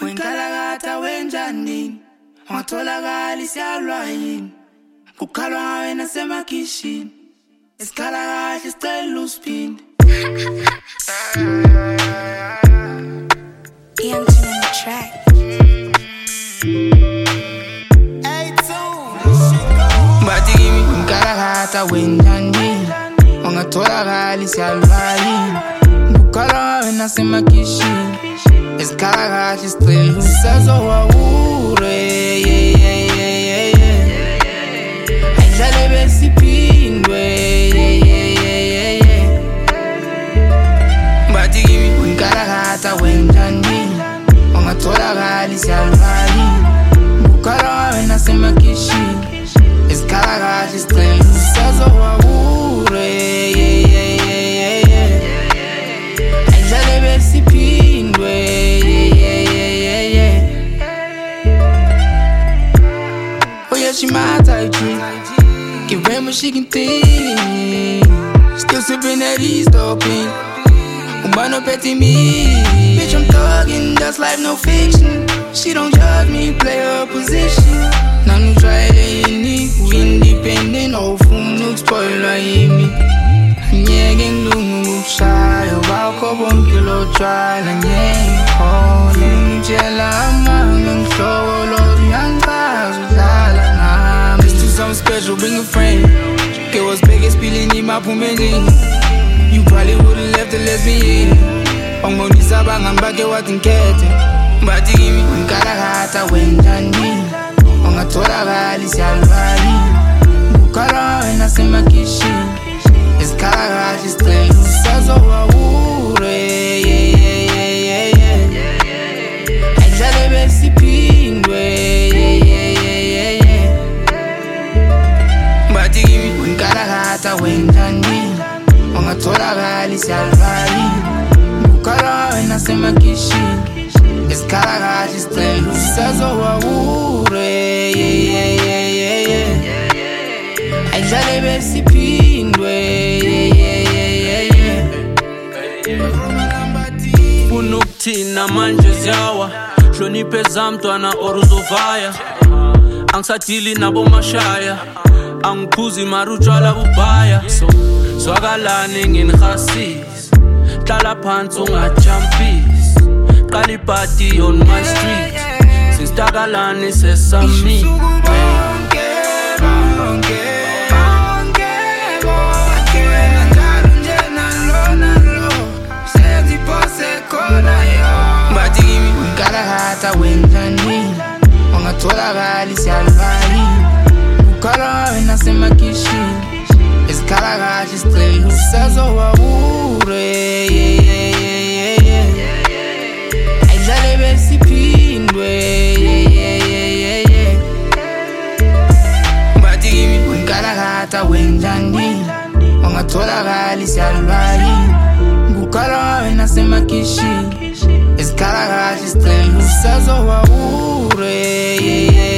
Wenkalakata wenjani Watolakali siyalwa yini Kukhalwa ngawe nasemakishini Isikhala kahle sicela usiphinde Young Jim on the track. Bathi kimi wenkalakata wenjani Wangatolakali siyalwa yini Kukhalwa ngawe nasemakishini Isikhala kahle sicela usazowawure Ayidlale besiphindwe Bathi kimi wenkalakata wenjani Wangatholakali siyalwali Kukhalwa ngawe nasemakishini Isikhala kahle sicela usazowawure Ayidlale besiphindwe She my type G. Give her what she can think. Still sipping that East Open. No petty me. Bitch, I'm thuggin', just life, no fiction. She don't judge me, play her position. Now you try it, independent, no fool, no spoiler in me. Yeah, gang do shy. About couple kilo trial and yeah, calling Jella, I'm solo, young guys with something special, bring a friend. Get what's biggest feeling in my pumeli. You probably would've left the lesbian. I'm gonna sabang ang bagay wating kete. Bathi kimi wenkalakata wenjani Wangatholakali siyalwali Kukhalwa ngawe nasemakishini Isikhala kahle sicela usazowawure Ayidlale besiphindwe Bathi kimi wenkalakata wenjani Wangatholakali siyalwali Kukhalwa ngawe nasemakishini Isikhala kahle sicela usazowawure Ayidlale besiphindwe Funa ukuthina manje ziyawa Hloniphe zamntwana or uzovaya Angisadili nabo mashaya Angiphuzi mara utshwala bubhaya Zwakalani nginihasisi Hlala phansi ungajumpisi Qala iparty on my street Sinstakalani sesami Bathi kimi wenkalakata wenjani Wangatholakali siyalwali Kukhalwa ngawe nasemakishini Isikhala kahle sicela usazowawure Ayidlale besiphindwe Bathi kimi wenkalakata wenjani Wangatholakali siyalwali Kukhalwa ngawe nasemakishini Isikhala kahle sicela usazowawure